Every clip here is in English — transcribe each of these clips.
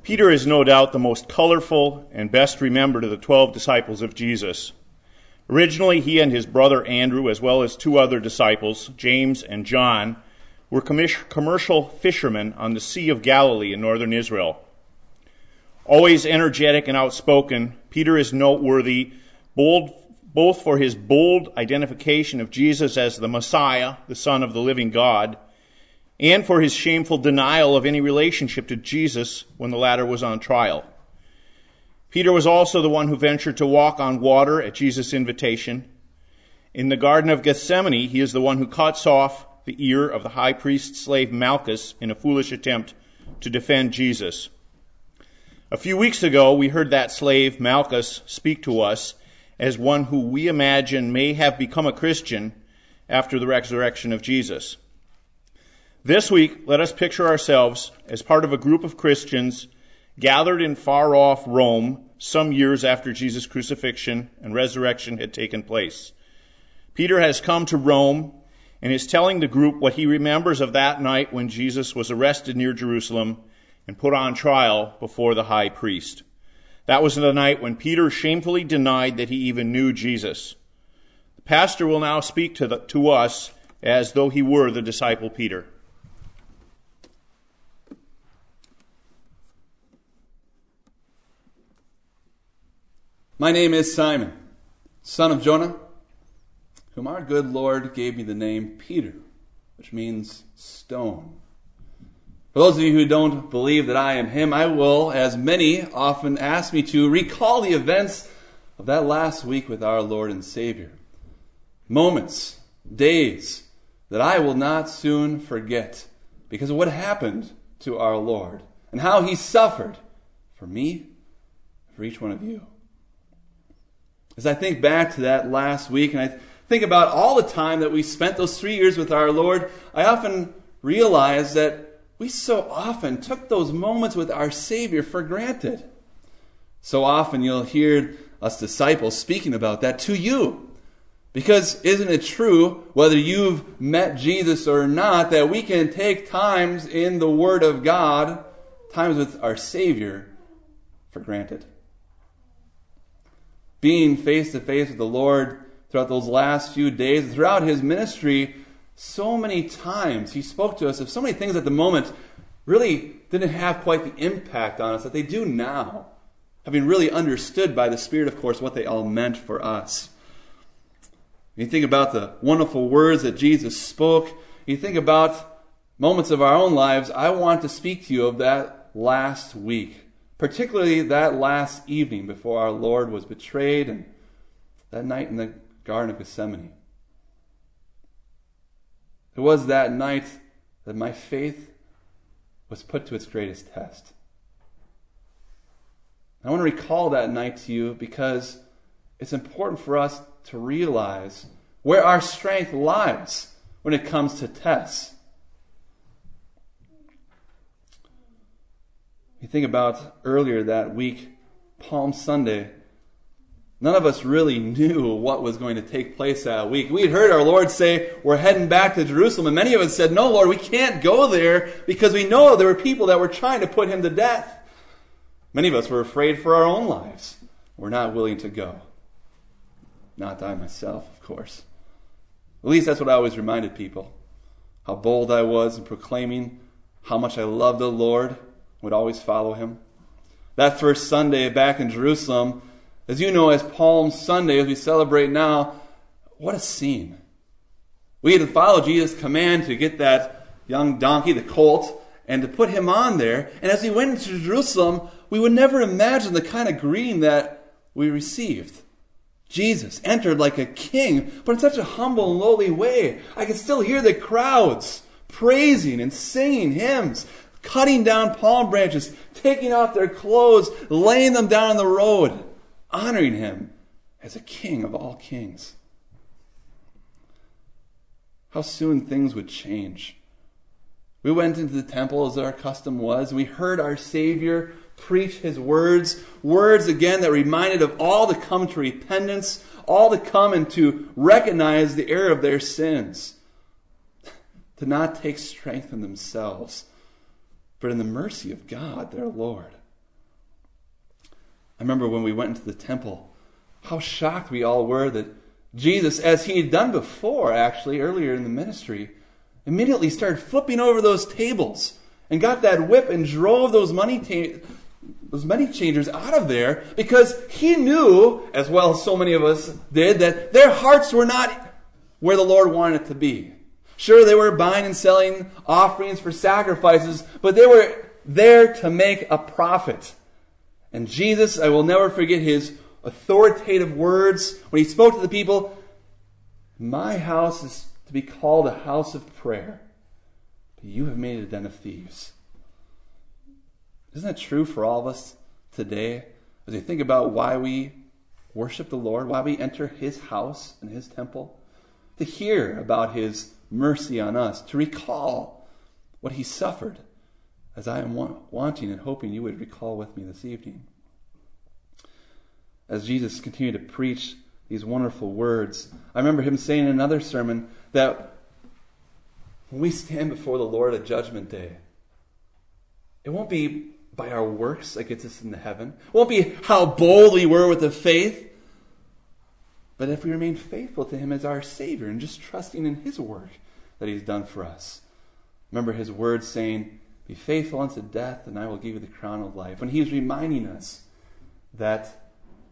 Peter is no doubt the most colorful and best remembered of the 12 disciples of Jesus. Originally, he and his brother Andrew, as well as two other disciples, James and John, were commercial fishermen on the Sea of Galilee in northern Israel. Always energetic and outspoken, Peter is noteworthy both for his bold identification of Jesus as the Messiah, the Son of the living God, and for his shameful denial of any relationship to Jesus when the latter was on trial. Peter was also the one who ventured to walk on water at Jesus' invitation. In the Garden of Gethsemane, he is the one who cuts off the ear of the high priest's slave Malchus in a foolish attempt to defend Jesus. A few weeks ago, we heard that slave Malchus speak to us as one who we imagine may have become a Christian after the resurrection of Jesus. This week, let us picture ourselves as part of a group of Christians gathered in far-off Rome some years after Jesus' crucifixion and resurrection had taken place. Peter has come to Rome and is telling the group what he remembers of that night when Jesus was arrested near Jerusalem and put on trial before the high priest. That was the night when Peter shamefully denied that he even knew Jesus. The pastor will now speak to us as though he were the disciple Peter. My name is Simon, son of Jonah, whom our good Lord gave me the name Peter, which means stone. For those of you who don't believe that I am him, I will, as many often ask me to, recall the events of that last week with our Lord and Savior. Moments, days, that I will not soon forget because of what happened to our Lord and how he suffered for me, for each one of you. As I think back to that last week and I think about all the time that we spent those 3 years with our Lord, I often realize that we so often took those moments with our Savior for granted. So often you'll hear us disciples speaking about that to you. Because isn't it true, whether you've met Jesus or not, that we can take times in the Word of God, times with our Savior, for granted? Being face to face with the Lord throughout those last few days, throughout his ministry, so many times he spoke to us of so many things at the moment really didn't have quite the impact on us that they do now, having really understood by the Spirit, of course, what they all meant for us. When you think about the wonderful words that Jesus spoke, you think about moments of our own lives, I want to speak to you of that last week. Particularly that last evening before our Lord was betrayed and that night in the Garden of Gethsemane. It was that night that my faith was put to its greatest test. I want to recall that night to you because it's important for us to realize where our strength lies when it comes to tests. You think about earlier that week, Palm Sunday, none of us really knew what was going to take place that week. We had heard our Lord say, we're heading back to Jerusalem, and many of us said, no, Lord, we can't go there because we know there were people that were trying to put him to death. Many of us were afraid for our own lives. We're not willing to go. Not I myself, of course. At least that's what I always reminded people. How bold I was in proclaiming how much I loved the Lord, would always follow him. That first Sunday back in Jerusalem, as you know, as Palm Sunday, as we celebrate now, what a scene. We had to follow Jesus' command to get that young donkey, the colt, and to put him on there. And as we went into Jerusalem, we would never imagine the kind of greeting that we received. Jesus entered like a king, but in such a humble and lowly way. I can still hear the crowds praising and singing hymns, cutting down palm branches, taking off their clothes, laying them down on the road, honoring him as a king of all kings. How soon things would change. We went into the temple as our custom was, and we heard our Savior preach his words again that reminded of all to come to repentance, all to come and to recognize the error of their sins, to not take strength in themselves, but in the mercy of God, their Lord. I remember when we went into the temple, how shocked we all were that Jesus, as he had done before, actually, earlier in the ministry, immediately started flipping over those tables and got that whip and drove those money changers out of there, because he knew, as well as so many of us did, that their hearts were not where the Lord wanted it to be. Sure, they were buying and selling offerings for sacrifices, but they were there to make a profit. And Jesus, I will never forget his authoritative words when he spoke to the people, "My house is to be called a house of prayer, but you have made it a den of thieves." Isn't that true for all of us today? As we think about why we worship the Lord, why we enter his house and his temple, to hear about his mercy on us, to recall what he suffered, as I am wanting and hoping you would recall with me this evening. As Jesus continued to preach these wonderful words, I remember him saying in another sermon that when we stand before the Lord at Judgment Day, it won't be by our works that gets us into heaven. It won't be how bold we were with the faith, but if we remain faithful to him as our Savior and just trusting in his work that he's done for us. Remember his words saying, "Be faithful unto death, and I will give you the crown of life." When he was reminding us that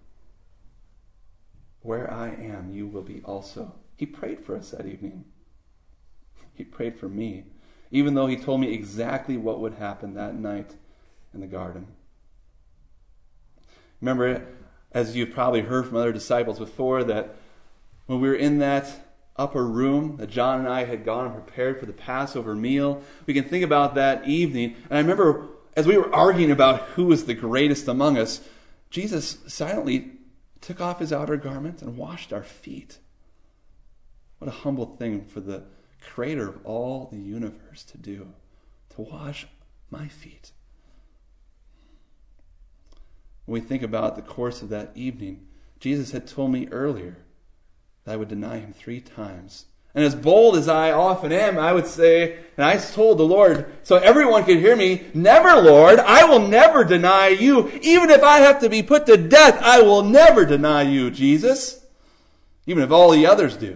where I am, you will be also. He prayed for us that evening. He prayed for me, even though he told me exactly what would happen that night in the garden. Remember, as you've probably heard from other disciples before, that when we were in that upper room that John and I had gone and prepared for the Passover meal, we can think about that evening. And I remember as we were arguing about who was the greatest among us, Jesus silently took off his outer garment and washed our feet. What a humble thing for the creator of all the universe to do, to wash my feet. When we think about the course of that evening, Jesus had told me earlier that I would deny him 3 times. And as bold as I often am, I would say, and I told the Lord, so everyone could hear me, "Never, Lord, I will never deny you. Even if I have to be put to death, I will never deny you, Jesus. Even if all the others do."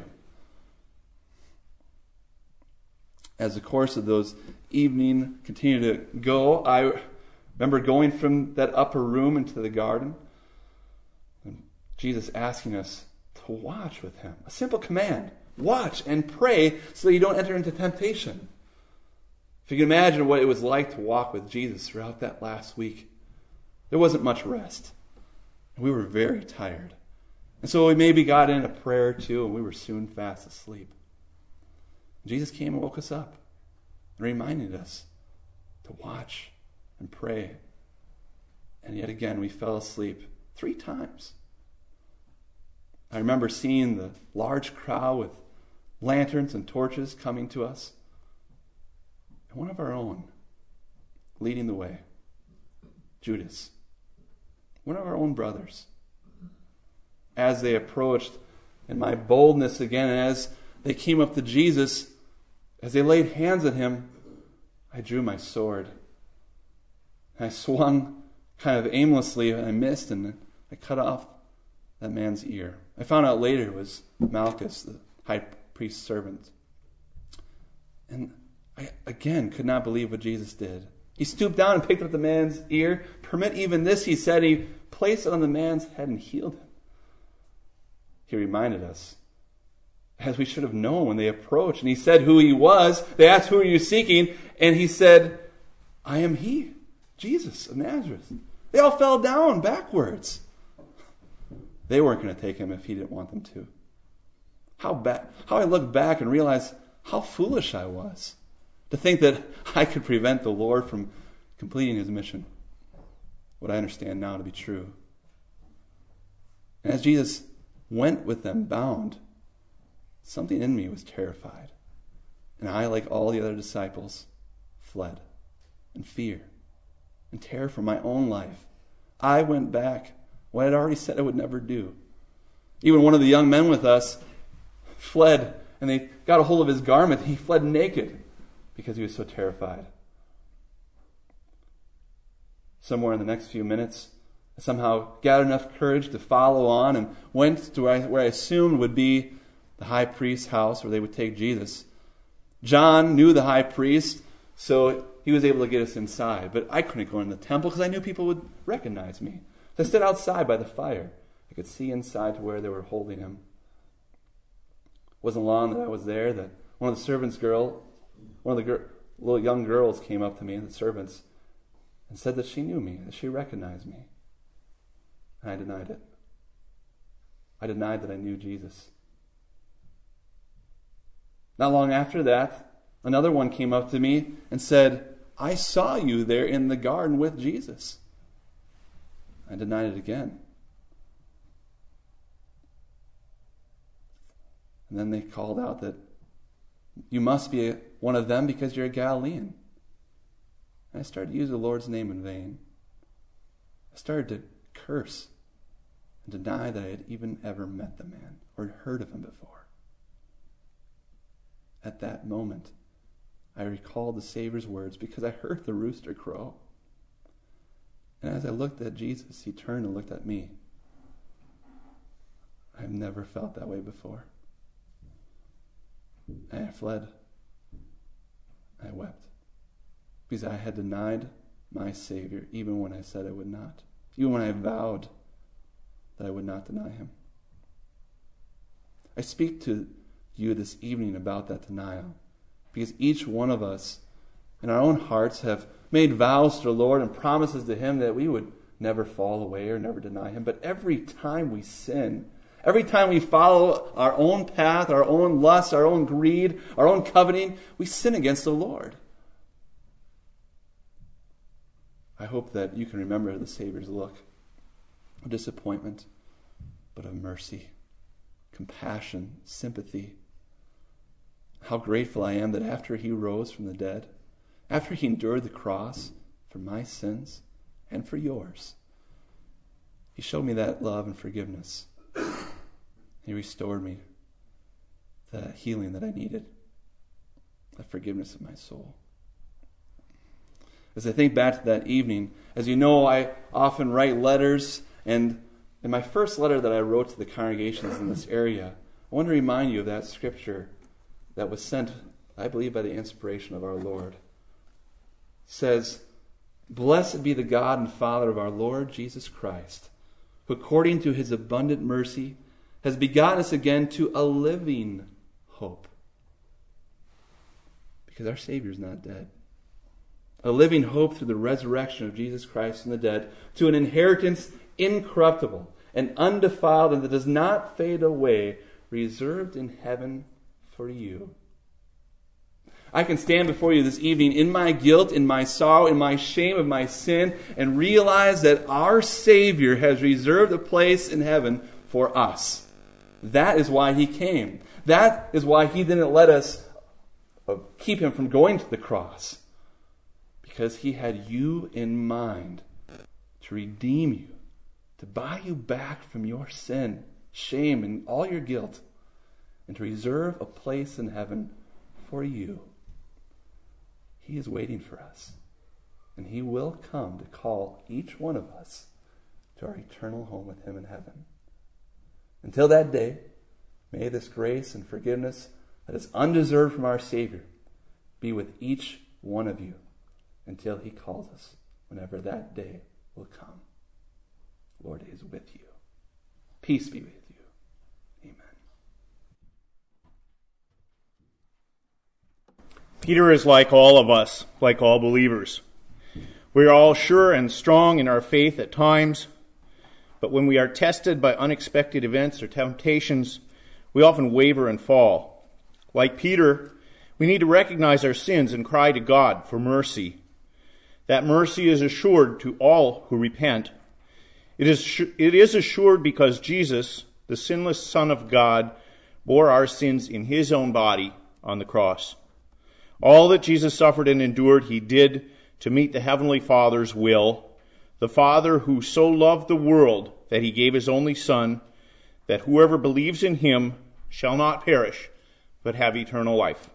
As the course of those evening continued to go, I remember going from that upper room into the garden, and Jesus asking us to watch with him. A simple command. Watch and pray so that you don't enter into temptation. If you can imagine what it was like to walk with Jesus throughout that last week, there wasn't much rest. We were very tired. And so we maybe got in a prayer or two, and we were soon fast asleep. Jesus came and woke us up and reminded us to watch and pray. And yet again, we fell asleep 3 times. I remember seeing the large crowd with lanterns and torches coming to us, and one of our own leading the way, Judas, one of our own brothers. As they approached, and my boldness again, and as they came up to Jesus, as they laid hands on him, I drew my sword. And I swung kind of aimlessly, and I missed, and I cut off that man's ear. I found out later it was Malchus, the high priest's servant. And I, again, could not believe what Jesus did. He stooped down and picked up the man's ear. "Permit even this," he said. He placed it on the man's head and healed him. He reminded us, as we should have known when they approached. And he said who he was. They asked, "Who are you seeking?" And he said, "I am he, Jesus of Nazareth." They all fell down backwards. They weren't going to take him if he didn't want them to. How I look back and realize how foolish I was to think that I could prevent the Lord from completing his mission. What I understand now to be true. And as Jesus went with them bound, something in me was terrified. And I, like all the other disciples, fled in fear and terror for my own life. I went back what I'd already said I would never do. Even one of the young men with us fled, and they got a hold of his garment. He fled naked because he was so terrified. Somewhere in the next few minutes, I somehow gathered enough courage to follow on and went to where I assumed would be the high priest's house where they would take Jesus. John knew the high priest, so he was able to get us inside. But I couldn't go in the temple because I knew people would recognize me. So I stood outside by the fire. I could see inside to where they were holding him. It wasn't long that I was there that one of the little young girls came up to me, the servants, and said that she knew me, that she recognized me. And I denied it. I denied that I knew Jesus. Not long after that, another one came up to me and said, I saw you there in the garden with Jesus. I denied it again. And then they called out that you must be one of them because you're a Galilean. And I started to use the Lord's name in vain. I started to curse and deny that I had even ever met the man or heard of him before. At that moment, I recalled the Savior's words because I heard the rooster crow. And as I looked at Jesus, he turned and looked at me. I've never felt that way before. And I fled. I wept. Because I had denied my Savior even when I said I would not. Even when I vowed that I would not deny him. I speak to you this evening about that denial. Because each one of us in our own hearts have made vows to the Lord and promises to him that we would never fall away or never deny him. But every time we sin, every time we follow our own path, our own lust, our own greed, our own coveting, we sin against the Lord. I hope that you can remember the Savior's look of disappointment, but of mercy, compassion, sympathy. How grateful I am that after he rose from the dead, after he endured the cross for my sins and for yours, he showed me that love and forgiveness. He restored me the healing that I needed, the forgiveness of my soul. As I think back to that evening, as you know, I often write letters, and in my first letter that I wrote to the congregations in this area, I want to remind you of that scripture that was sent, I believe, by the inspiration of our Lord. It says, "Blessed be the God and Father of our Lord Jesus Christ, who according to his abundant mercy has begotten us again to a living hope." Because our Savior is not dead. A living hope through the resurrection of Jesus Christ from the dead, to an inheritance incorruptible and undefiled and that does not fade away, reserved in heaven for you. I can stand before you this evening in my guilt, in my sorrow, in my shame of my sin, and realize that our Savior has reserved a place in heaven for us. That is why he came. That is why he didn't let us keep him from going to the cross. Because he had you in mind to redeem you, to buy you back from your sin, shame, and all your guilt, and to reserve a place in heaven for you. He is waiting for us, and he will come to call each one of us to our eternal home with him in heaven. Until that day, may this grace and forgiveness that is undeserved from our Savior be with each one of you until he calls us, whenever that day will come. The Lord is with you. Peace be with you. Amen. Peter is like all of us, like all believers. We are all sure and strong in our faith at times, but when we are tested by unexpected events or temptations, we often waver and fall. Like Peter, we need to recognize our sins and cry to God for mercy. That mercy is assured to all who repent. It is assured because Jesus, the sinless Son of God, bore our sins in his own body on the cross. All that Jesus suffered and endured, he did to meet the Heavenly Father's will, the Father who so loved the world that he gave his only Son, that whoever believes in him shall not perish, but have eternal life.